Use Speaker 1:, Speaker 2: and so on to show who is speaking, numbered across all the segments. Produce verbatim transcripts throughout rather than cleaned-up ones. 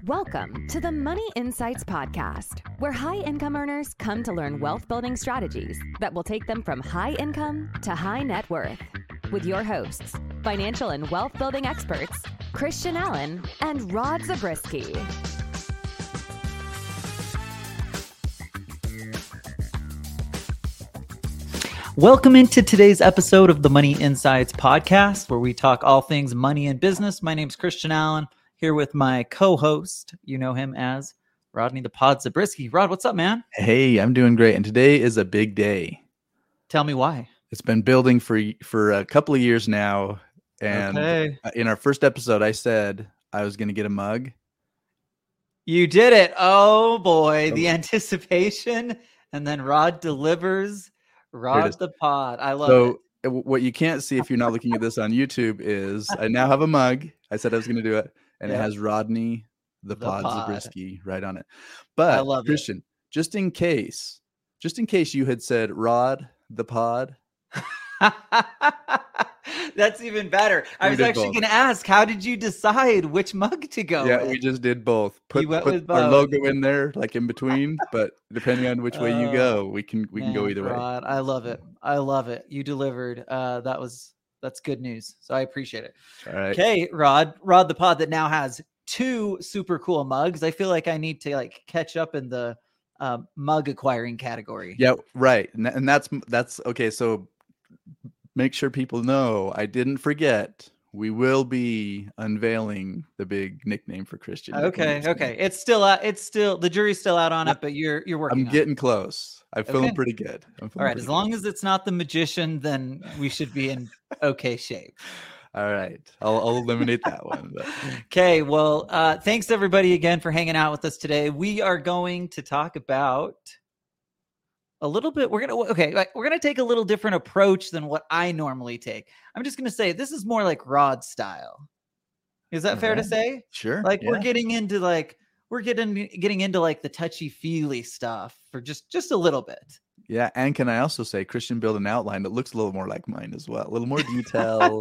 Speaker 1: Welcome to the Money Insights Podcast, where high-income earners come to learn wealth-building strategies that will take them from high income to high net worth. With your hosts, financial and wealth-building experts, Christian Allen and Rod Zabriskie.
Speaker 2: Welcome into today's episode of the Money Insights Podcast, where we talk all things money and business. My name's Christian Allen, here with my co-host. You know him as Rodney the Pod Zabriskie. Rod, what's up, man?
Speaker 3: Hey, I'm doing great. And today is a big day.
Speaker 2: Tell me why.
Speaker 3: It's been building for for a couple of years now. And
Speaker 2: okay.
Speaker 3: In our first episode, I said I was going to get a mug.
Speaker 2: You did it. Oh, boy. The anticipation. And then Rod delivers. Rod the Pod. I love
Speaker 3: so,
Speaker 2: it.
Speaker 3: So what you can't see if you're not looking at this on YouTube is I now have a mug. I said I was going to do it. And yeah. It has Rodney the, the Pod, Pod Zabriskie right on it. But
Speaker 2: I love
Speaker 3: Christian,
Speaker 2: it.
Speaker 3: just in case, just in case you had said Rod the Pod.
Speaker 2: That's even better. I was actually going to ask, how did you decide which mug to go
Speaker 3: yeah,
Speaker 2: with?
Speaker 3: We just did both. Put,
Speaker 2: you went
Speaker 3: put
Speaker 2: with
Speaker 3: our
Speaker 2: both.
Speaker 3: logo in there, like in between, but depending on which way you go, we can we
Speaker 2: Man,
Speaker 3: can go either
Speaker 2: Rod,
Speaker 3: way.
Speaker 2: I love it. I love it. You delivered. Uh, that was that's good news. So I appreciate it.
Speaker 3: All right.
Speaker 2: Okay, Rod, Rod the Pod that now has two super cool mugs. I feel like I need to like catch up in the uh, mug acquiring category.
Speaker 3: Yeah, right. And, and that's that's okay. So make sure people know I didn't forget. We will be unveiling the big nickname for Christian.
Speaker 2: Okay, okay. It's still out. It's still the jury's still out on it, but you're you're working.
Speaker 3: I'm
Speaker 2: on
Speaker 3: getting
Speaker 2: it.
Speaker 3: close. I'm feeling
Speaker 2: okay.
Speaker 3: pretty good. I'm
Speaker 2: All right.
Speaker 3: as
Speaker 2: good. long as it's not the magician, then we should be in okay shape.
Speaker 3: All right. I'll, I'll eliminate that one. But.
Speaker 2: Okay. Well, uh, thanks everybody again for hanging out with us today. We are going to talk about a little bit. We're going to, okay. Like, we're going to take a little different approach than what I normally take. I'm just going to say, this is more like Rod style. Is that All fair right. to say?
Speaker 3: Sure.
Speaker 2: Like
Speaker 3: yeah.
Speaker 2: we're getting into like, we're getting, getting into like the touchy feely stuff for just, just a little bit.
Speaker 3: Yeah. And can I also say Christian built an outline that looks a little more like mine as well. A little more detail.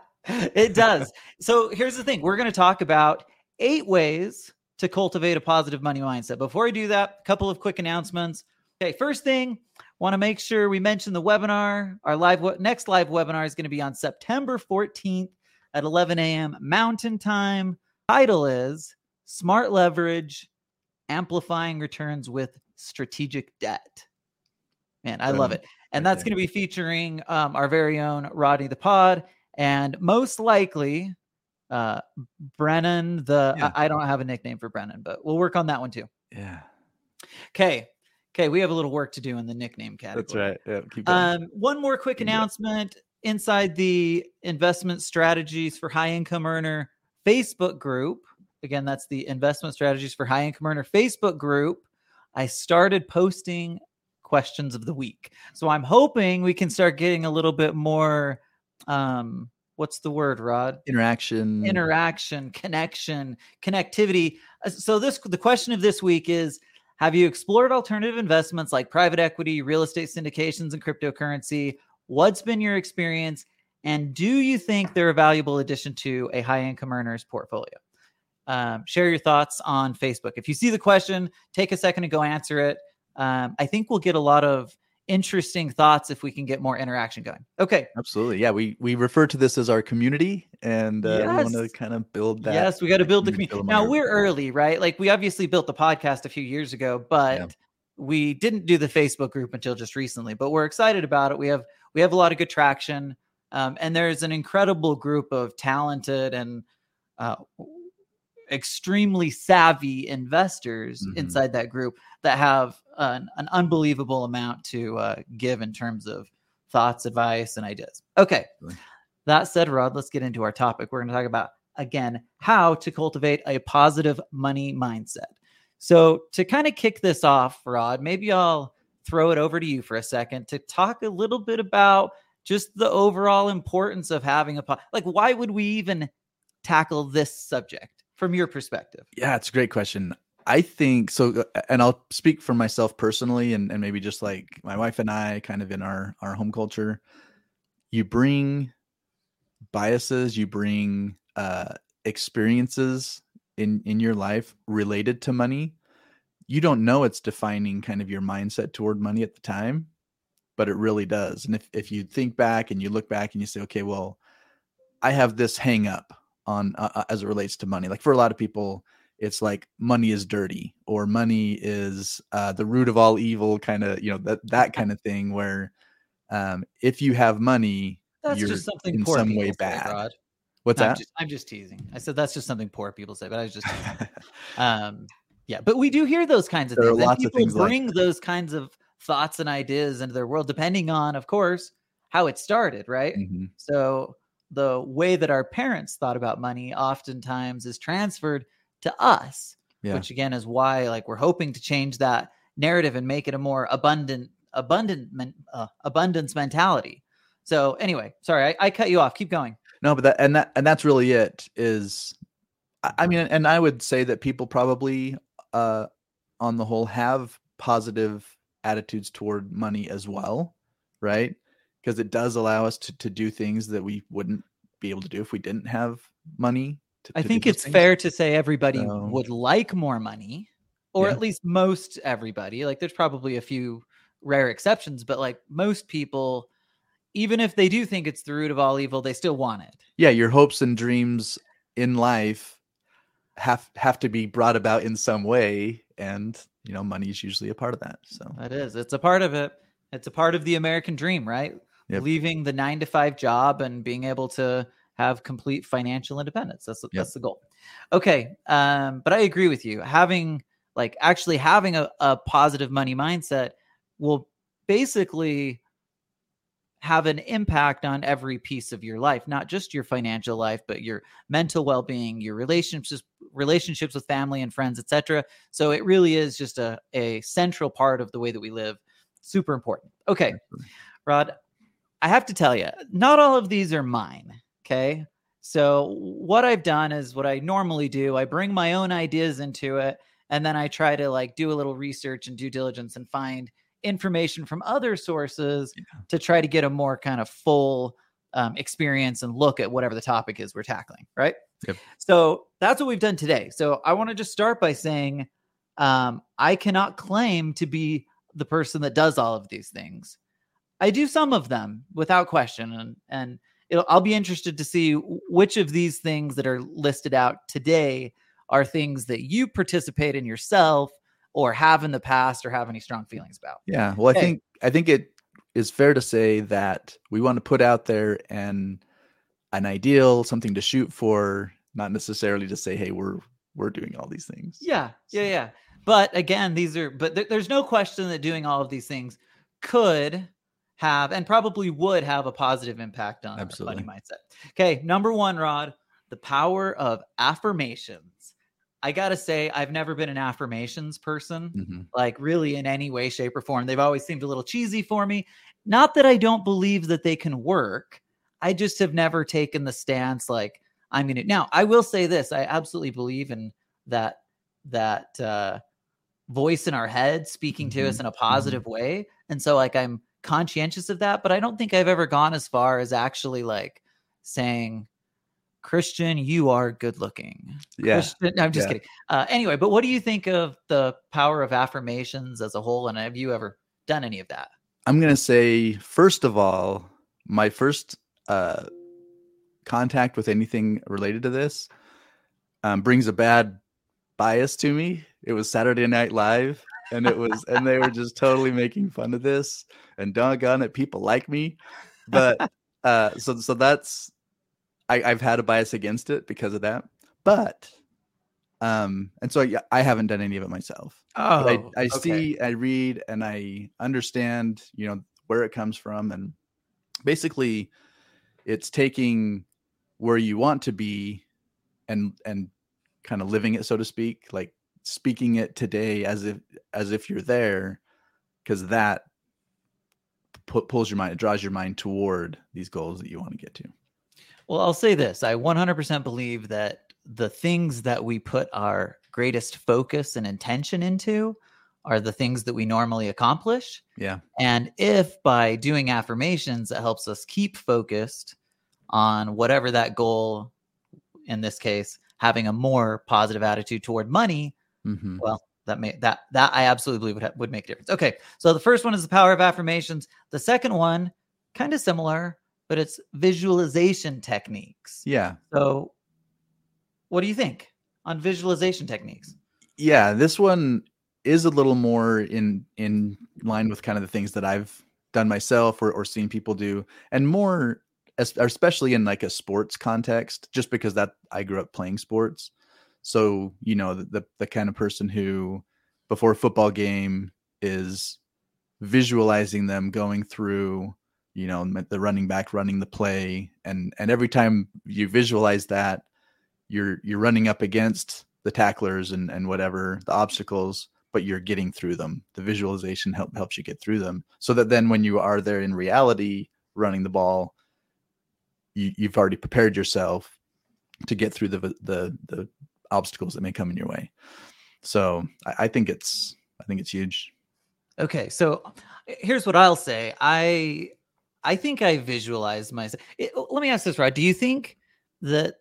Speaker 2: It does. So here's the thing. We're going to talk about eight ways to cultivate a positive money mindset. Before I do that, a couple of quick announcements. Okay. First thing, want to make sure we mention the webinar. Our live next live webinar is going to be on September fourteenth at eleven a.m. Mountain Time. Title is Smart Leverage, Amplifying Returns with Strategic Debt. Man, I love it. And that's going to be featuring um, our very own Rodney the Pod. And most likely, uh, Brennan, the, yeah. I, I don't have a nickname for Brennan, but we'll work on that one too.
Speaker 3: Yeah.
Speaker 2: Okay. Okay. We have a little work to do in the nickname category.
Speaker 3: That's right. Yeah, keep going.
Speaker 2: Um, one more quick announcement inside the investment strategies for high income earner Facebook group. Again, that's the investment strategies for high income earner Facebook group. I started posting questions of the week. So I'm hoping we can start getting a little bit more um what's the word, Rod?
Speaker 3: Interaction,
Speaker 2: interaction, connection, connectivity. So this, the question of this week is, have you explored alternative investments like private equity, real estate syndications, and cryptocurrency? What's been your experience? And do you think they're a valuable addition to a high income earner's portfolio? Um, share your thoughts on Facebook. If you see the question, take a second to go answer it. Um, I think we'll get a lot of interesting thoughts if we can get more interaction going. Okay.
Speaker 3: Absolutely. Yeah. We, we refer to this as our community, and uh,
Speaker 2: yes.
Speaker 3: we want to kind of build that.
Speaker 2: Yes. We got to build the community. Now we're early, right? Like we obviously built the podcast a few years ago, but yeah. we didn't do the Facebook group until just recently, but we're excited about it. We have, we have a lot of good traction. Um, and there's an incredible group of talented and, uh, extremely savvy investors mm-hmm. inside that group that have an, an unbelievable amount to uh, give in terms of thoughts, advice, and ideas. Okay. Really? That said, Rod, let's get into our topic. We're going to talk about, again, how to cultivate a positive money mindset. So to kind of kick this off, Rod, maybe I'll throw it over to you for a second to talk a little bit about just the overall importance of having a, po- like, why would we even tackle this subject from your perspective?
Speaker 3: Yeah, it's a great question. I think so. And I'll speak for myself personally, and, and maybe just like my wife and I kind of in our, our home culture, you bring biases, you bring uh, experiences in in your life related to money, you don't know it's defining kind of your mindset toward money at the time, but it really does. And if, if you think back and you look back and you say, okay, well, I have this hang up on uh, as it relates to money. Like for a lot of people, it's like money is dirty, or money is uh, the root of all evil, kind of, you know, that, that kind of thing where um, if you have money,
Speaker 2: that's
Speaker 3: you're
Speaker 2: just something
Speaker 3: in
Speaker 2: poor
Speaker 3: some
Speaker 2: people
Speaker 3: way
Speaker 2: say,
Speaker 3: bad.
Speaker 2: Rod.
Speaker 3: What's
Speaker 2: no,
Speaker 3: that?
Speaker 2: I'm just, I'm just teasing. I said that's just something poor people say, but I was just teasing. um, yeah, but we do hear those kinds of
Speaker 3: there
Speaker 2: things.
Speaker 3: Are lots
Speaker 2: and people
Speaker 3: of things
Speaker 2: bring
Speaker 3: like
Speaker 2: those kinds of thoughts and ideas into their world, depending on, of course, how it started, right?
Speaker 3: Mm-hmm.
Speaker 2: So the way that our parents thought about money oftentimes is transferred to us, yeah. which again is why like we're hoping to change that narrative and make it a more abundant, abundant, uh, abundance mentality. So anyway, sorry, I, I cut you off. Keep going.
Speaker 3: No, but that, and that, and that's really it is, I mean, and I would say that people probably, uh, on the whole, have positive attitudes toward money as well, right? Because it does allow us to, to do things that we wouldn't be able to do if we didn't have money. To,
Speaker 2: I
Speaker 3: to
Speaker 2: think it's
Speaker 3: things.
Speaker 2: fair to say everybody
Speaker 3: so,
Speaker 2: would like more money, or
Speaker 3: yeah.
Speaker 2: at least most everybody. Like there's probably a few rare exceptions, but like most people, even if they do think it's the root of all evil, they still want it.
Speaker 3: Yeah, your hopes and dreams in life have have to be brought about in some way, and you know, money is usually a part of that. So
Speaker 2: it is. It's a part of it. It's a part of the American dream, right? Yep. Leaving the nine to five job and being able to have complete financial independence. That's yep. that's the goal. Okay, um, but I agree with you. Having like actually having a, a positive money mindset will basically have an impact on every piece of your life, not just your financial life, but your mental well-being, your relationships, relationships with family and friends, et cetera. So it really is just a, a central part of the way that we live. Super important. Okay, Rod, I have to tell you, not all of these are mine. Okay. So what I've done is what I normally do. I bring my own ideas into it, and then I try to like do a little research and due diligence and find information from other sources yeah. to try to get a more kind of full um, experience and look at whatever the topic is we're tackling. Right.
Speaker 3: Yep.
Speaker 2: So that's what we've done today. So I want to just start by saying um, I cannot claim to be the person that does all of these things. I do some of them without question. And, and it'll, I'll be interested to see which of these things that are listed out today are things that you participate in yourself or have in the past or have any strong feelings about.
Speaker 3: Yeah. Well, I
Speaker 2: okay.
Speaker 3: think, I think it is fair to say that we want to put out there and an ideal, something to shoot for, not necessarily to say, hey, we're, we're doing all these things.
Speaker 2: Yeah. Yeah. Yeah. But again, these are, but th- there's no question that doing all of these things could have, and probably would have a positive impact on
Speaker 3: Absolutely.
Speaker 2: Our money mindset. Okay. Number one, Rod, the power of affirmations. I got to say, I've never been an affirmations person, mm-hmm. like really in any way, shape, or form. They've always seemed a little cheesy for me. Not that I don't believe that they can work. I just have never taken the stance like I'm going to. Now, I will say this. I absolutely believe in that, that uh, voice in our head speaking mm-hmm. to us in a positive mm-hmm. way. And so like, I'm conscientious of that, but I don't think I've ever gone as far as actually like saying, Christian, you are good looking.
Speaker 3: Yeah.
Speaker 2: Christian, no, I'm just
Speaker 3: yeah.
Speaker 2: kidding. Uh, anyway, but what do you think of the power of affirmations as a whole? And have you ever done any of that?
Speaker 3: I'm going to say, first of all, my first uh, contact with anything related to this um, brings a bad bias to me. It was Saturday Night Live, and it was, and they were just totally making fun of this, and doggone it, people like me. But uh, so, so that's, I, I've had a bias against it because of that, but, um, and so yeah, I haven't done any of it myself.
Speaker 2: Oh,
Speaker 3: but I, I
Speaker 2: okay.
Speaker 3: see, I read, and I understand, you know, where it comes from. And basically it's taking where you want to be and, and kind of living it, so to speak, like speaking it today as if, as if you're there, because that pu- pulls your mind, it draws your mind toward these goals that you want to get to.
Speaker 2: Well, I'll say this. I one hundred percent believe that the things that we put our greatest focus and intention into are the things that we normally accomplish.
Speaker 3: Yeah.
Speaker 2: And if by doing affirmations, it helps us keep focused on whatever that goal, in this case, having a more positive attitude toward money, mm-hmm. well, that may that that I absolutely believe would ha- would make a difference. Okay, so the first one is the power of affirmations. The second one, kind of similar, but it's visualization techniques.
Speaker 3: Yeah.
Speaker 2: So, what do you think on visualization techniques?
Speaker 3: Yeah, this one is a little more in in line with kind of the things that I've done myself or, or seen people do, and more especially in like a sports context, just because that I grew up playing sports. So, you know, the, the, the kind of person who before a football game is visualizing them going through, you know, the running back running the play. And, and every time you visualize that, you're, you're running up against the tacklers and, and whatever the obstacles, but you're getting through them. The visualization help, helps you get through them, so that then when you are there in reality running the ball, you, you've already prepared yourself to get through the the the obstacles that may come in your way. So I, I think it's I think it's huge.
Speaker 2: Okay, so here's what I'll say. I I think I visualize myself. It, let me ask this, Rod. Do you think that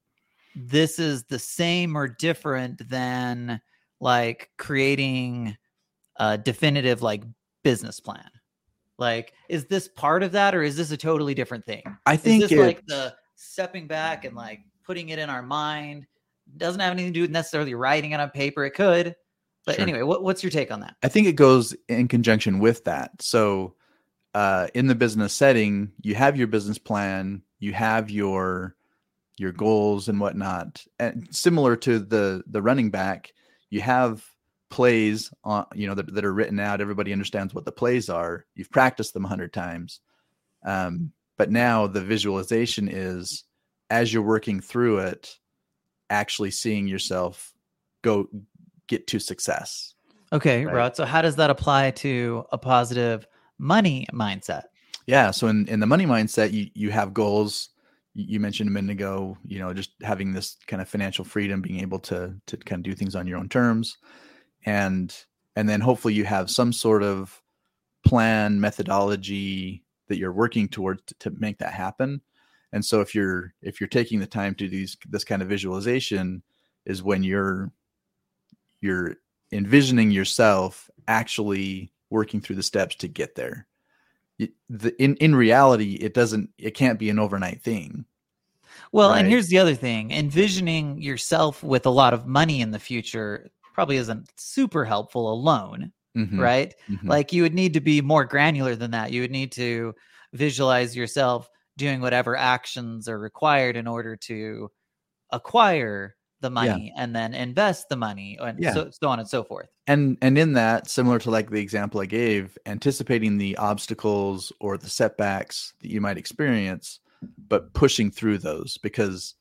Speaker 2: this is the same or different than like creating a definitive like business plan? Like, is this part of that, or is this a totally different thing?
Speaker 3: I think
Speaker 2: is this
Speaker 3: it,
Speaker 2: like the stepping back and like putting it in our mind? Doesn't have anything to do with necessarily writing it on paper. It could, but sure. Anyway, what, what's your take on that?
Speaker 3: I think it goes in conjunction with that. So, uh, in the business setting, you have your business plan, you have your your goals and whatnot, and similar to the the running back, you have plays on, you know, that, that are written out. Everybody understands what the plays are. You've practiced them a hundred times. Um, but now the visualization is, as you're working through it, actually seeing yourself go get to success.
Speaker 2: Okay,
Speaker 3: right?
Speaker 2: Rod. So how does that apply to a positive money mindset?
Speaker 3: Yeah. So in, in the money mindset, you, you have goals. You mentioned a minute ago, you know, just having this kind of financial freedom, being able to, to kind of do things on your own terms. And, and then hopefully you have some sort of plan, methodology that you're working towards to, to make that happen. And so if you're, if you're taking the time to do these, this kind of visualization is when you're, you're envisioning yourself actually working through the steps to get there. It, the, in, in reality, it doesn't, it can't be an overnight thing.
Speaker 2: Well,
Speaker 3: right?
Speaker 2: And here's the other thing, envisioning yourself with a lot of money in the future probably isn't super helpful alone, mm-hmm. right? Mm-hmm. Like you would need to be more granular than that. You would need to visualize yourself doing whatever actions are required in order to acquire the money yeah. and then invest the money and yeah. so, so on and so forth.
Speaker 3: And and in that, similar to like the example I gave, anticipating the obstacles or the setbacks that you might experience, but pushing through those, because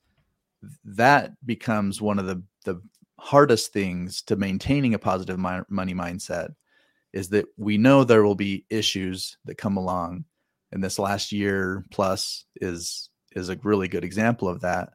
Speaker 3: that becomes one of the, the hardest things to maintaining a positive mi- money mindset, is that we know there will be issues that come along. And this last year plus is is a really good example of that.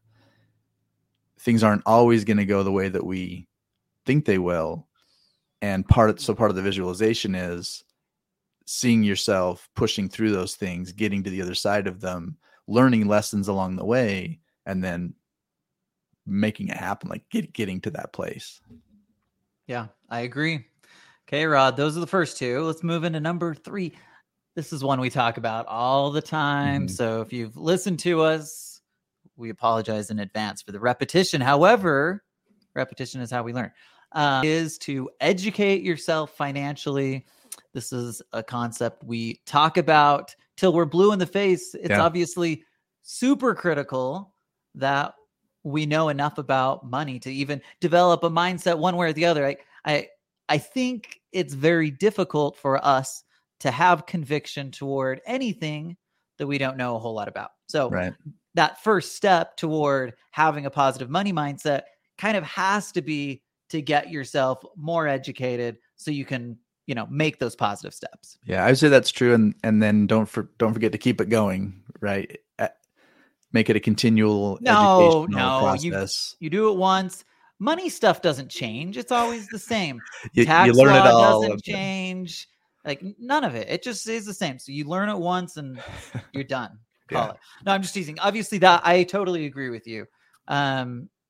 Speaker 3: Things aren't always going to go the way that we think they will. And part of, so part of the visualization is seeing yourself pushing through those things, getting to the other side of them, learning lessons along the way, and then making it happen, like get, getting to that place.
Speaker 2: Yeah, I agree. Okay, Rod, those are the first two. Let's move into number three. This is one we talk about all the time. Mm-hmm. So if you've listened to us, we apologize in advance for the repetition. However, repetition is how we learn. Uh, is to educate yourself financially. This is a concept we talk about till we're blue in the face. It's yeah. obviously super critical that we know enough about money to even develop a mindset one way or the other. I, I, I think it's very difficult for us to have conviction toward anything that we don't know a whole lot about. So
Speaker 3: right.
Speaker 2: that first step toward having a positive money mindset kind of has to be to get yourself more educated so you can, you know, make those positive steps.
Speaker 3: Yeah, I would say that's true. And and then don't for, don't forget to keep it going, right? Make it a continual
Speaker 2: no,
Speaker 3: educational
Speaker 2: no,
Speaker 3: process.
Speaker 2: You, you do it once. Money stuff doesn't change. It's always the same.
Speaker 3: you,
Speaker 2: Tax
Speaker 3: you learn
Speaker 2: law
Speaker 3: it all
Speaker 2: doesn't change. Like none of it. It just stays the same. So you learn it once and you're done. Call
Speaker 3: yeah.
Speaker 2: it. No, I'm just teasing. Obviously that I totally agree with you. Um,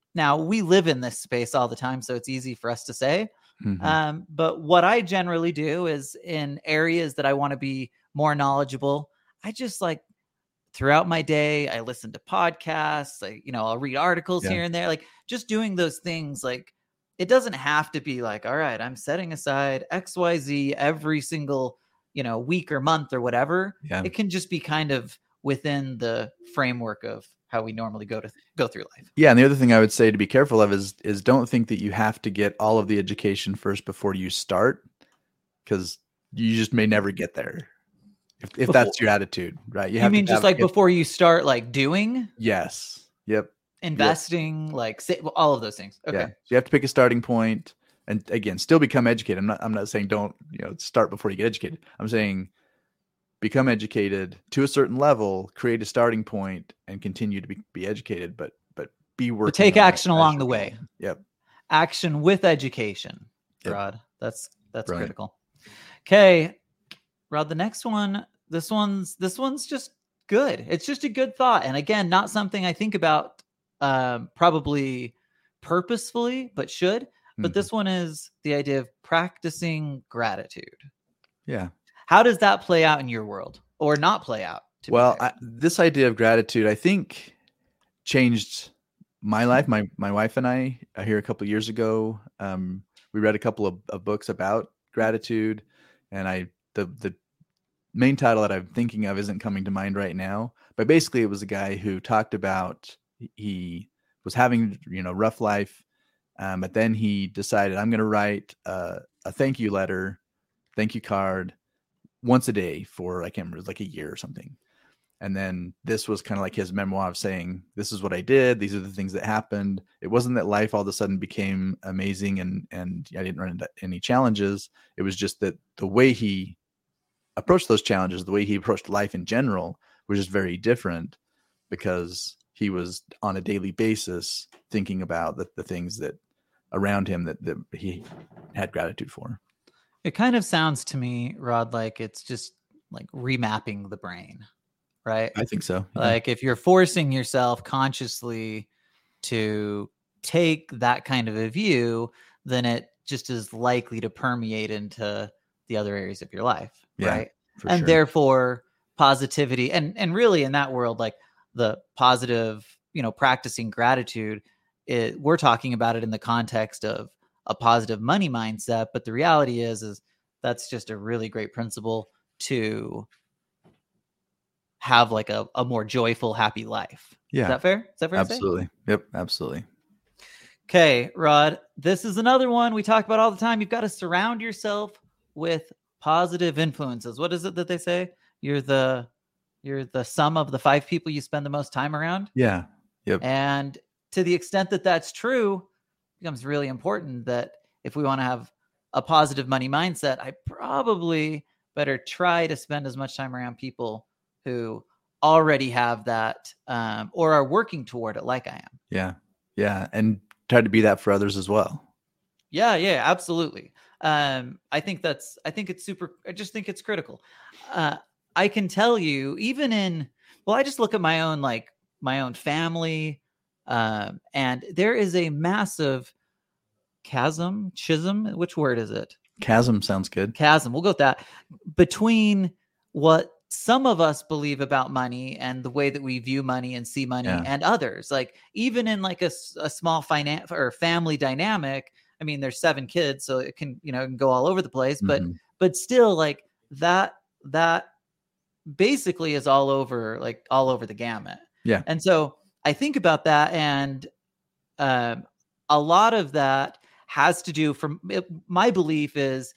Speaker 2: now we live in this space all the time, so it's easy for us to say.
Speaker 3: Mm-hmm.
Speaker 2: Um, but what I generally do is in areas that I want to be more knowledgeable, I just like throughout my day, I listen to podcasts, I, you know, I'll read articles
Speaker 3: Yeah.
Speaker 2: here and there, like just doing those things. Like it doesn't have to be like, all right, I'm setting aside X Y Z every single, you know, week or month or whatever.
Speaker 3: Yeah.
Speaker 2: It can just be kind of within the framework of how we normally go to go through life.
Speaker 3: Yeah. And the other thing I would say to be careful of is, is don't think that you have to get all of the education first before you start, because you just may never get there. If, if
Speaker 2: Before,
Speaker 3: that's your attitude, right?
Speaker 2: You,
Speaker 3: have
Speaker 2: mean
Speaker 3: to
Speaker 2: just
Speaker 3: have,
Speaker 2: like
Speaker 3: get,
Speaker 2: before you start like doing?
Speaker 3: Yes. Yep.
Speaker 2: Investing, yep. like say, all of those things. Okay.
Speaker 3: Yeah. So you have to pick a starting point, and again, still become educated. I'm not, I'm not saying don't, you know, start before you get educated. I'm saying become educated to a certain level, create a starting point, and continue to be, be educated, but, but be working.
Speaker 2: But take action along the way.
Speaker 3: Going. Yep.
Speaker 2: Action with education,
Speaker 3: yep.
Speaker 2: Rod. That's, that's
Speaker 3: Brilliant.
Speaker 2: critical. Okay. Rod, the next one, this one's, this one's just good. It's just a good thought. And again, not something I think about um, probably purposefully, but should, but mm-hmm. this one is the idea of practicing gratitude.
Speaker 3: Yeah.
Speaker 2: How does that play out in your world or not play out?
Speaker 3: Well, I, this idea of gratitude, I think changed my life. My, my wife and I, uh, here a couple of years ago, um, we read a couple of, of books about gratitude, and I, the, the main title that I'm thinking of isn't coming to mind right now, but basically it was a guy who talked about, he was having, you know, rough life. Um, but then he decided, I'm going to write uh, a thank you letter, thank you card once a day for, I can't remember, it was like a year or something. And then this was kind of like his memoir of saying, this is what I did. These are the things that happened. It wasn't that life all of a sudden became amazing and, and I didn't run into any challenges. It was just that the way he approached those challenges, the way he approached life in general was just very different, because he was on a daily basis thinking about the, the things that around him that, that he had gratitude for.
Speaker 2: It kind of sounds to me, Rod, like it's just like remapping the brain, right?
Speaker 3: I think so.
Speaker 2: Yeah. Like if you're forcing yourself consciously to take that kind of a view, then it just is likely to permeate into the other areas of your life,
Speaker 3: yeah,
Speaker 2: right? And
Speaker 3: sure.
Speaker 2: therefore positivity and, and really in that world, like the positive, you know, practicing gratitude, it, we're talking about it in the context of a positive money mindset. But the reality is, is that's just a really great principle to have like a, a more joyful, happy life.
Speaker 3: Yeah.
Speaker 2: Is that fair? Is that fair?
Speaker 3: Absolutely. To say? Yep. Absolutely.
Speaker 2: Okay, Rod, this is another one we talk about all the time. You've got to surround yourself with positive influences. What is it that they say? You're the, you're the sum of the five people you spend the most time around.
Speaker 3: Yeah. Yep.
Speaker 2: And to the extent that that's true, it becomes really important that if we want to have a positive money mindset, I probably better try to spend as much time around people who already have that um, or are working toward it like I am.
Speaker 3: Yeah. Yeah. And try to be that for others as well.
Speaker 2: Yeah. Yeah, absolutely. Um, I think that's, I think it's super, I just think it's critical. Uh, I can tell you even in, well, I just look at my own, like my own family, um, and there is a massive chasm, schism. Which word is it?
Speaker 3: Chasm sounds good.
Speaker 2: Chasm. We'll go with that. Between what some of us believe about money and the way that we view money and see money yeah. and others, like even in like a, a small finance or family dynamic. I mean, there's seven kids, so it can, you know, it can go all over the place, but, mm-hmm. but still like that, that basically is all over, like all over the gamut.
Speaker 3: Yeah.
Speaker 2: And so I think about that, and um, a lot of that has to do from it, my belief is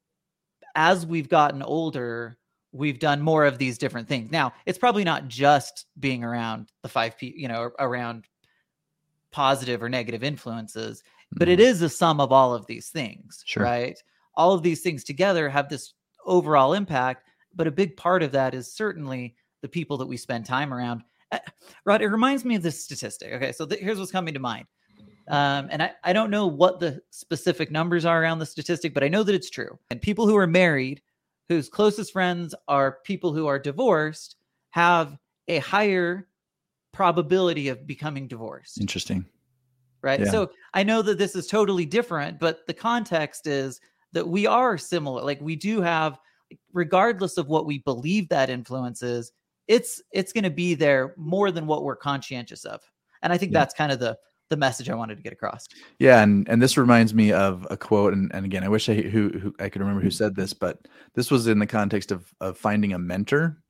Speaker 2: as we've gotten older, we've done more of these different things. Now, it's probably not just being around the five people, you know, around positive or negative influences, mm-hmm. but it is a sum of all of these things,
Speaker 3: sure.
Speaker 2: right? All of these things together have this overall impact, but a big part of that is certainly the people that we spend time around. Uh, Rod, it reminds me of this statistic. Okay, so th- here's what's coming to mind. Um, and I, I don't know what the specific numbers are around the statistic, but I know that it's true. And people who are married, whose closest friends are people who are divorced, have a higher probability of becoming divorced.
Speaker 3: Interesting.
Speaker 2: right?
Speaker 3: Yeah.
Speaker 2: So I know that this is totally different, but the context is that we are similar. Like we do have, regardless of what we believe that influence is, it's it's going to be there more than what we're conscientious of. And I think
Speaker 3: Yeah.
Speaker 2: that's kind of the the message I wanted to get across.
Speaker 3: Yeah, and and this reminds me of a quote, and, and again, I wish I who, who I could remember who said this, but this was in the context of of finding a mentor.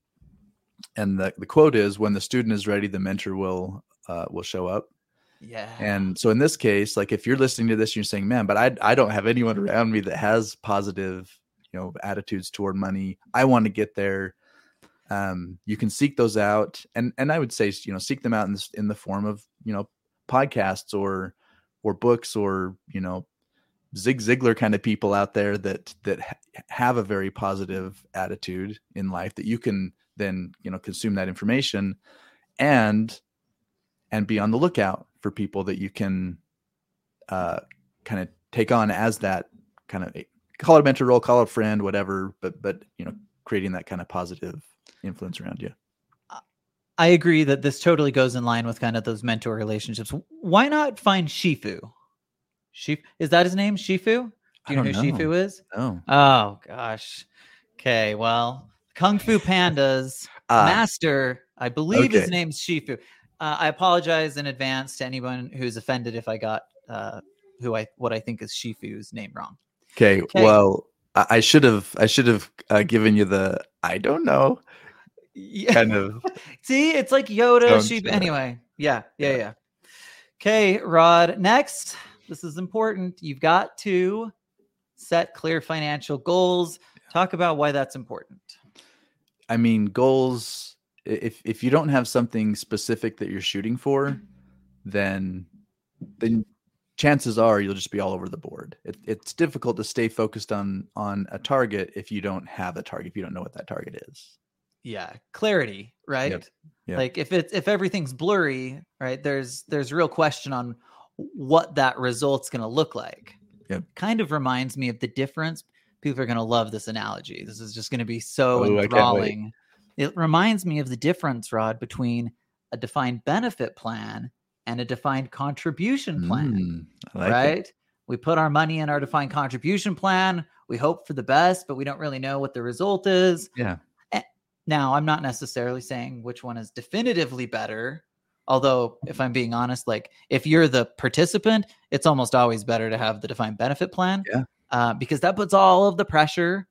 Speaker 3: And the, the quote is, "When the student is ready, the mentor will uh, will show up."
Speaker 2: Yeah.
Speaker 3: And so in this case, like if you're listening to this, you're saying, "Man, but I I don't have anyone around me that has positive, you know, attitudes toward money. I want to get there." Um, you can seek those out, and and I would say, you know, seek them out in this, in the form of, you know, podcasts or or books, or, you know, Zig Ziglar kind of people out there that that ha- have a very positive attitude in life, that you can then, you know, consume that information and and be on the lookout for people that you can uh, kind of take on as that kind of, call it a mentor role, call it a friend, whatever, but but you know, creating that kind of positive influence around you.
Speaker 2: I agree that this totally goes in line with kind of those mentor relationships. Why not find Shifu? Shifu, is that his name? Shifu? Do you know who
Speaker 3: know.
Speaker 2: Shifu is?
Speaker 3: Oh,
Speaker 2: oh gosh. Okay, well, Kung Fu Panda's
Speaker 3: uh,
Speaker 2: master, I believe
Speaker 3: okay.
Speaker 2: his name's Shifu. Uh, I apologize in advance to anyone who's offended if I got uh, who I what I think is Shifu's name wrong.
Speaker 3: Okay, okay. Well, I should have I should have uh, given you the I don't know.
Speaker 2: Yeah.
Speaker 3: Kind of.
Speaker 2: See, it's like Yoda, Shifu. Anyway, yeah, yeah, yeah, yeah. Okay, Rod. Next, this is important. You've got to set clear financial goals. Talk about why that's important.
Speaker 3: I mean, goals. If if you don't have something specific that you're shooting for, then then chances are you'll just be all over the board. It, it's difficult to stay focused on on a target if you don't have a target, if you don't know what that target is.
Speaker 2: Yeah, clarity, right?
Speaker 3: Yep. Yep.
Speaker 2: Like if it's if everything's blurry, right? There's there's real question on what that result's going to look like.
Speaker 3: Yep.
Speaker 2: Kind of reminds me of the difference. People are going to love this analogy. This is just going to be so
Speaker 3: oh,
Speaker 2: enthralling. It reminds me of the difference, Rod, between a defined benefit plan and a defined contribution plan,
Speaker 3: mm, I like
Speaker 2: right?
Speaker 3: It.
Speaker 2: We put our money in our defined contribution plan. We hope for the best, but we don't really know what the result is.
Speaker 3: Yeah.
Speaker 2: Now, I'm not necessarily saying which one is definitively better. Although, if I'm being honest, like if you're the participant, it's almost always better to have the defined benefit plan.
Speaker 3: Yeah.
Speaker 2: Uh, because that puts all of the pressure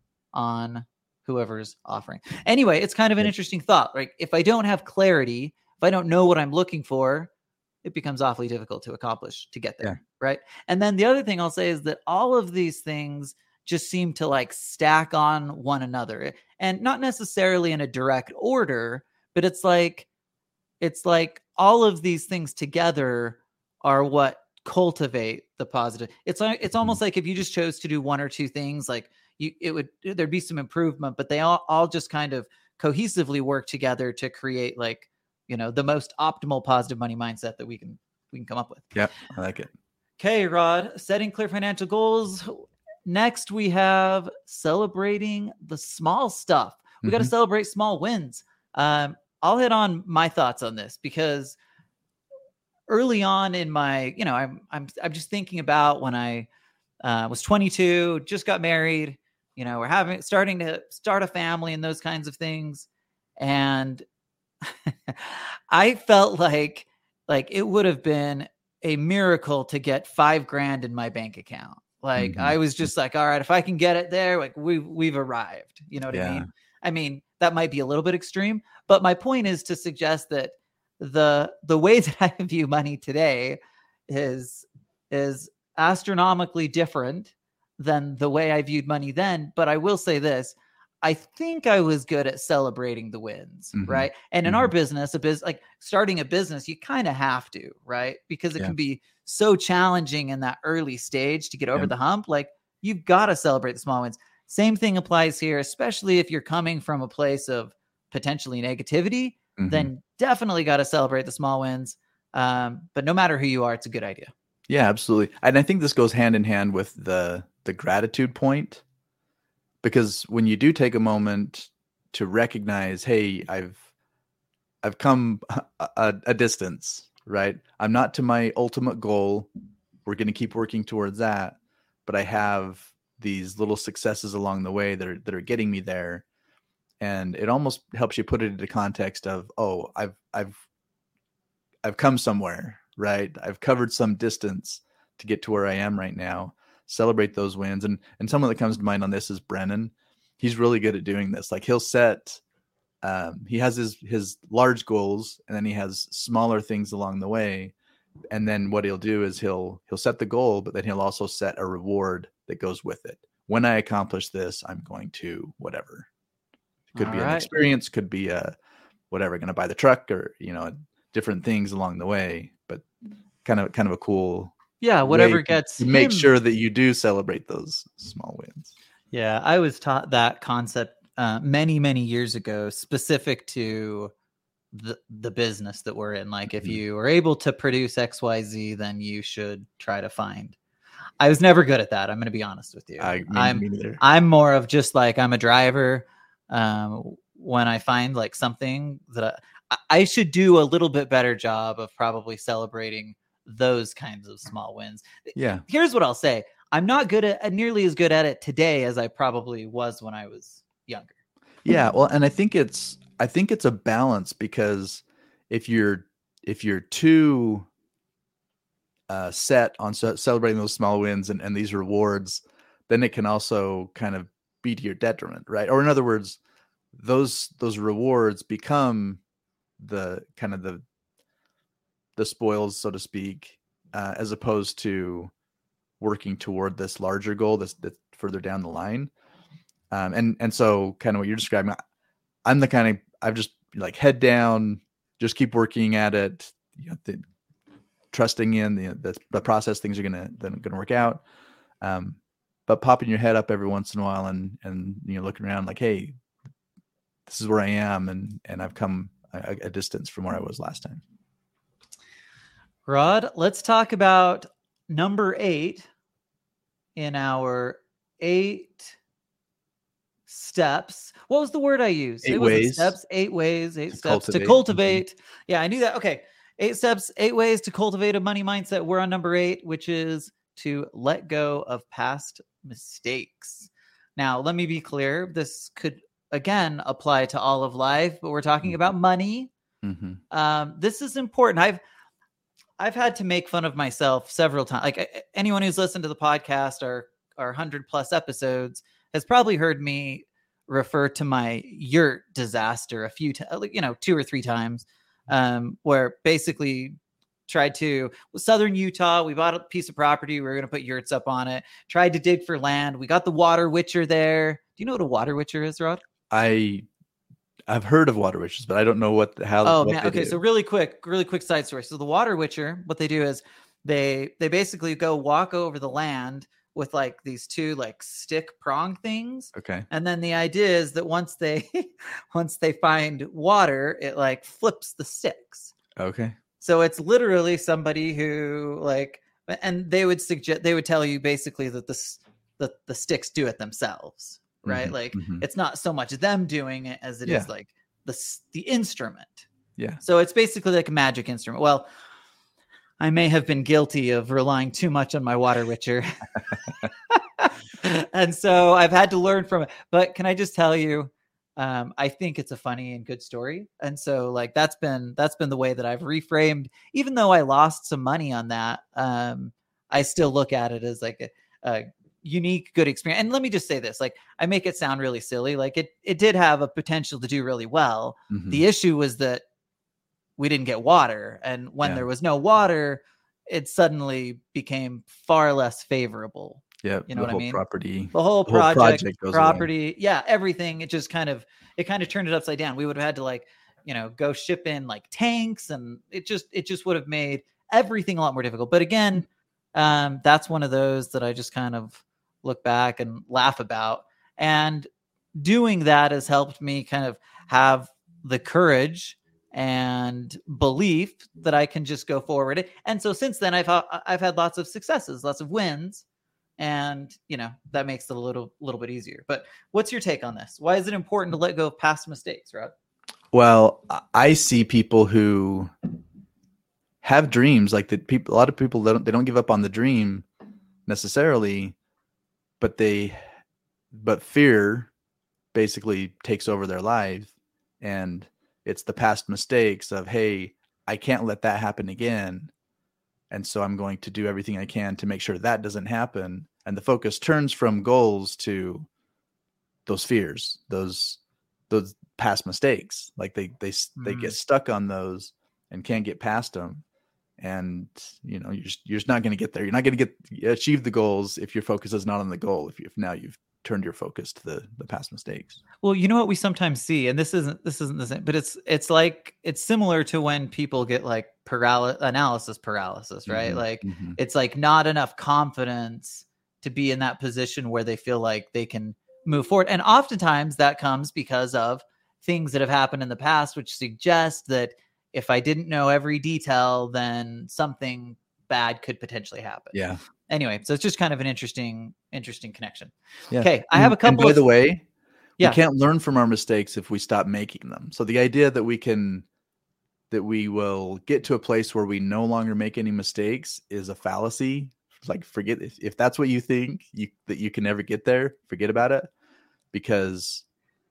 Speaker 2: on whoever's offering. Anyway, it's kind of an interesting thought. Like if I don't have clarity, if I don't know what I'm looking for, it becomes awfully difficult to accomplish to get there.
Speaker 3: Yeah.
Speaker 2: Right. And then the other thing I'll say is that all of these things just seem to like stack on one another, and not necessarily in a direct order, but it's like, it's like all of these things together are what cultivate the positive. It's like, it's almost like if you just chose to do one or two things, like you, it would, there'd be some improvement, but they all, all just kind of cohesively work together to create like, you know, the most optimal positive money mindset that we can, we can come up with.
Speaker 3: Yep. I like it.
Speaker 2: Okay, Rod, setting clear financial goals. Next, we have celebrating the small stuff. We mm-hmm. got to celebrate small wins. Um, I'll hit on my thoughts on this because early on in my, you know, I'm I'm I'm just thinking about when I uh, was twenty-two, just got married. You know, we're having starting to start a family and those kinds of things, and I felt like like it would have been a miracle to get five grand in my bank account. Like mm-hmm. I was just like, all right, if I can get it there, like we've, we've arrived, you know what yeah. I mean? I mean, that might be a little bit extreme, but my point is to suggest that the, the way that I view money today is, is astronomically different than the way I viewed money then. But I will say this, I think I was good at celebrating the wins, mm-hmm. right? And in mm-hmm. our business, a business like starting a business, you kind of have to, right? Because it yeah. can be so challenging in that early stage to get over yeah. the hump. Like you've got to celebrate the small wins. Same thing applies here, especially if you're coming from a place of potentially negativity, mm-hmm. then definitely got to celebrate the small wins. Um, but no matter who you are, it's a good idea.
Speaker 3: Yeah, absolutely. And I think this goes hand in hand with the the gratitude point. Because when you do take a moment to recognize, hey, I've I've come a, a distance, right? I'm not to my ultimate goal. We're going to keep working towards that, but I have these little successes along the way that are, that are getting me there. And it almost helps you put it into context of, oh, I've, I've, I've come somewhere, right? I've covered some distance to get to where I am right now. Celebrate those wins. And, and someone that comes to mind on this is Brennan. He's really good at doing this. Like he'll set, um, he has his, his large goals, and then he has smaller things along the way. And then what he'll do is he'll, he'll set the goal, but then he'll also set a reward that goes with it. When I accomplish this, I'm going to whatever. It could All be right. an experience, could be a whatever, going to buy the truck, or, you know, different things along the way, but kind of, kind of a cool,
Speaker 2: yeah, whatever gets
Speaker 3: to make sure that you do celebrate those small wins.
Speaker 2: Yeah. I was taught that concept uh, many, many years ago, specific to the, the business that we're in. Like if mm-hmm. you are able to produce X, Y, Z, then you should try to find. I was never good at that. I'm going to be honest with you.
Speaker 3: I, me,
Speaker 2: I'm,
Speaker 3: me
Speaker 2: I'm more of just like, I'm a driver. Um, when I find like something that I, I should do a little bit better job of probably celebrating those kinds of small wins.
Speaker 3: Yeah.
Speaker 2: Here's what I'll say. I'm not good at nearly as good at it today as I probably was when I was younger.
Speaker 3: Yeah. Well, and I think it's, I think it's a balance, because if you're, if you're too uh, set on ce- celebrating those small wins and, and these rewards, then it can also kind of be to your detriment, right? Or in other words, those, those rewards become the kind of the, the spoils, so to speak, uh, as opposed to working toward this larger goal that's, that's further down the line. Um, and, and so kind of what you're describing, I'm the kind of, I've just like head down, just keep working at it, you know, the, trusting in the, the, the process, things are going to, going to work out. Um, but popping your head up every once in a while and, and, you know, looking around like, hey, this is where I am. And, and I've come a, a distance from where I was last time.
Speaker 2: Rod, let's talk about number eight in our eight steps. What was the word I used?
Speaker 3: Eight
Speaker 2: it
Speaker 3: ways.
Speaker 2: Was steps, eight ways, eight
Speaker 3: to
Speaker 2: steps
Speaker 3: cultivate.
Speaker 2: to cultivate. Mm-hmm. Yeah, I knew that. Okay. Eight steps, eight ways to cultivate a money mindset. We're on number eight, which is to let go of past mistakes. Now, let me be clear. This could, again, apply to all of life, but we're talking mm-hmm. about money.
Speaker 3: Mm-hmm.
Speaker 2: Um, this is important. I've, I've had to make fun of myself several times. Like anyone who's listened to the podcast or our one hundred plus episodes has probably heard me refer to my yurt disaster a few times, you know, two or three times, um, where basically tried to, well, Southern Utah, we bought a piece of property. We were going to put yurts up on it, tried to dig for land. We got the water witcher there. Do you know what a water witcher is, Rod?
Speaker 3: I I've heard of water witchers, but I don't know what the how.
Speaker 2: Oh,
Speaker 3: what
Speaker 2: man. Okay.
Speaker 3: do.
Speaker 2: So really quick, really quick side story. So the water witcher, what they do is they, they basically go walk over the land with like these two like stick prong things.
Speaker 3: Okay.
Speaker 2: And then the idea is that once they, once they find water, it like flips the sticks.
Speaker 3: Okay.
Speaker 2: So it's literally somebody who like, and they would suggest, they would tell you basically that this, the, the sticks do it themselves. Right. Mm-hmm, like mm-hmm. it's not so much them doing it as it yeah. is like the, the instrument.
Speaker 3: Yeah.
Speaker 2: So it's basically like a magic instrument. Well, I may have been guilty of relying too much on my water witcher. And so I've had to learn from it. But can I just tell you, um, I think it's a funny and good story. And so like, that's been, that's been the way that I've reframed, even though I lost some money on that. Um, I still look at it as like a, a unique, good experience. And let me just say this, like I make it sound really silly. Like it, it did have a potential to do really well. Mm-hmm. The issue was that we didn't get water. And when yeah. there was no water, it suddenly became far less favorable.
Speaker 3: Yeah.
Speaker 2: You know what I mean?
Speaker 3: Property,
Speaker 2: the whole
Speaker 3: the whole
Speaker 2: project,
Speaker 3: project goes
Speaker 2: property.
Speaker 3: away.
Speaker 2: Yeah. Everything. It just kind of, it kind of turned it upside down. We would have had to like, you know, go ship in like tanks, and it just, it just would have made everything a lot more difficult. But again, um, that's one of those that I just kind of look back and laugh about. And doing that has helped me kind of have the courage and belief that I can just go forward. And so since then I've, ha- I've had lots of successes, lots of wins, and, you know, that makes it a little, little bit easier. But what's your take on this? Why is it important to let go of past mistakes, Rod?
Speaker 3: Well, I see people who have dreams. Like that people, a lot of people, they don't, they don't give up on the dream necessarily, but they, but fear basically takes over their life. And it's the past mistakes of, hey, I can't let that happen again. And so I'm going to do everything I can to make sure that doesn't happen. And the focus turns from goals to those fears, those, those past mistakes. Like they, they, mm-hmm. they get stuck on those and can't get past them. And, you know, you're just, you're just not going to get there. You're not going to get achieve the goals if your focus is not on the goal. If you, if now you've turned your focus to the, the past mistakes.
Speaker 2: Well, you know what we sometimes see, and this isn't, this isn't the same, but it's, it's like, it's similar to when people get like paralysis, analysis paralysis, right? Mm-hmm. Like mm-hmm. it's like not enough confidence to be in that position where they feel like they can move forward. And oftentimes that comes because of things that have happened in the past, which suggest that if I didn't know every detail, then something bad could potentially happen.
Speaker 3: Yeah.
Speaker 2: Anyway, so it's just kind of an interesting, interesting connection.
Speaker 3: Yeah.
Speaker 2: Okay. I have a couple
Speaker 3: and by
Speaker 2: of,
Speaker 3: the way,
Speaker 2: yeah.
Speaker 3: we can't learn from our mistakes if we stop making them. So the idea that we can, that we will get to a place where we no longer make any mistakes is a fallacy. Like forget if, if that's what you think you, that you can never get there, forget about it. Because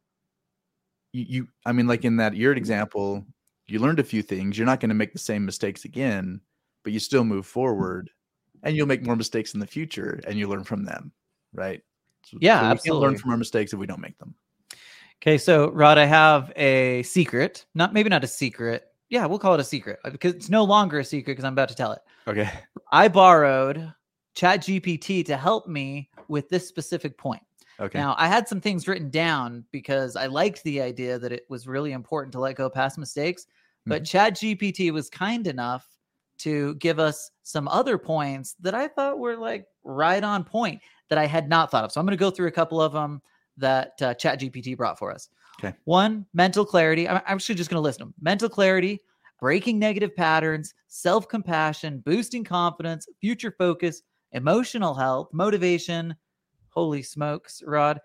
Speaker 3: you, you, I mean, like in that yurt example, you learned a few things. You're not going to make the same mistakes again, but you still move forward, and you'll make more mistakes in the future, and you learn from them, right? So,
Speaker 2: yeah,
Speaker 3: so we
Speaker 2: absolutely.
Speaker 3: can't learn from our mistakes if we don't make them.
Speaker 2: Okay, so Rod, I have a secret. Not maybe not a secret. Yeah, we'll call it a secret because it's no longer a secret because I'm about to tell it.
Speaker 3: Okay.
Speaker 2: I borrowed ChatGPT to help me with this specific point.
Speaker 3: Okay.
Speaker 2: Now, I had some things written down because I liked the idea that it was really important to let go of past mistakes. But mm-hmm. ChatGPT was kind enough to give us some other points that I thought were like right on point that I had not thought of. So I'm going to go through a couple of them that uh, ChatGPT brought for us.
Speaker 3: Okay.
Speaker 2: One, mental clarity. I'm actually just going to list them. Mental clarity, breaking negative patterns, self-compassion, boosting confidence, future focus, emotional health, motivation. Holy smokes, Rod.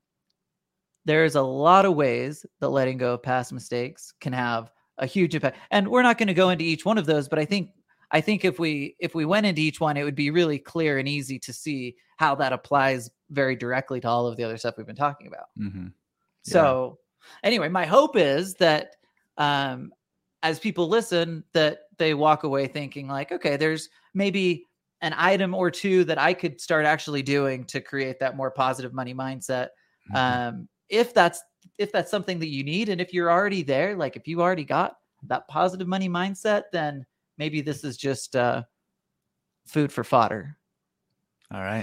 Speaker 2: There's a lot of ways that letting go of past mistakes can have a huge impact. And we're not going to go into each one of those, but I think I think if we if we went into each one, it would be really clear and easy to see how that applies very directly to all of the other stuff we've been talking about.
Speaker 3: Mm-hmm. Yeah.
Speaker 2: So anyway, my hope is that um, as people listen, that they walk away thinking like, okay, there's maybe an item or two that I could start actually doing to create that more positive money mindset. Mm-hmm. Um, if that's if that's something that you need, and if you're already there, like if you already got that positive money mindset, then maybe this is just uh, food for fodder.
Speaker 3: All right.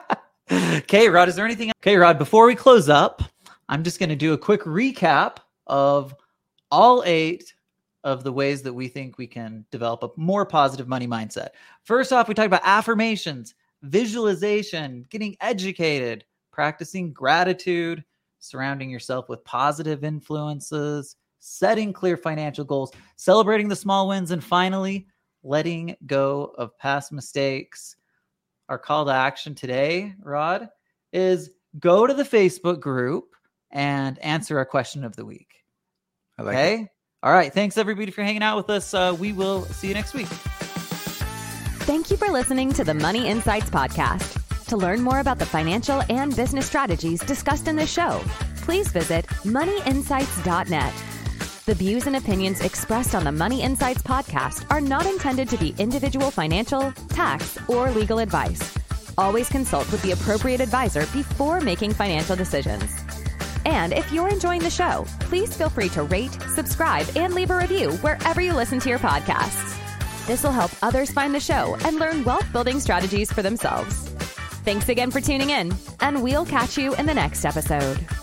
Speaker 2: Okay, Rod, is there anything? Okay, Rod, before we close up, I'm just going to do a quick recap of all eight of the ways that we think we can develop a more positive money mindset. First off, we talked about affirmations, visualization, getting educated, practicing gratitude, surrounding yourself with positive influences, setting clear financial goals, celebrating the small wins, and finally, letting go of past mistakes. Our call to action today, Rod, is go to the Facebook group and answer our question of the week.
Speaker 3: I like
Speaker 2: okay?
Speaker 3: it.
Speaker 2: All right. Thanks, everybody, for hanging out with us. Uh, we will see you next week.
Speaker 1: Thank you for listening to the Money Insights Podcast. To learn more about the financial and business strategies discussed in this show, please visit money insights dot net. The views and opinions expressed on the Money Insights Podcast are not intended to be individual financial, tax, or legal advice. Always consult with the appropriate advisor before making financial decisions. And if you're enjoying the show, please feel free to rate, subscribe, and leave a review wherever you listen to your podcasts. This will help others find the show and learn wealth-building strategies for themselves. Thanks again for tuning in, and we'll catch you in the next episode.